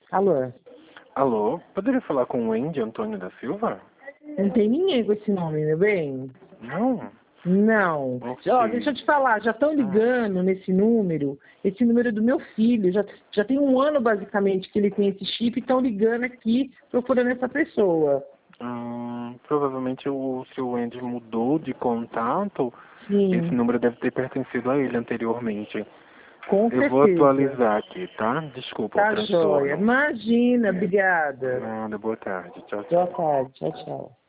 Alô? Alô, poderia falar com o Wendy Antônio da Silva? Não tem ninguém com esse nome, meu bem? Não? Não. Ok. Ó, deixa eu te falar, já estão ligando nesse número. Esse número é do meu filho. Já tem um ano, basicamente, que ele tem esse chip e estão ligando aqui procurando essa pessoa. Provavelmente o seu Wendy mudou de contato. Esse Sim, número deve ter pertencido a ele anteriormente. com Eu vou certeza. atualizar aqui, tá? Desculpa o Tá joia. transtorno. Imagina, obrigada. Nada, boa tarde. Tchau, Boa tchau. tarde, tchau, tchau.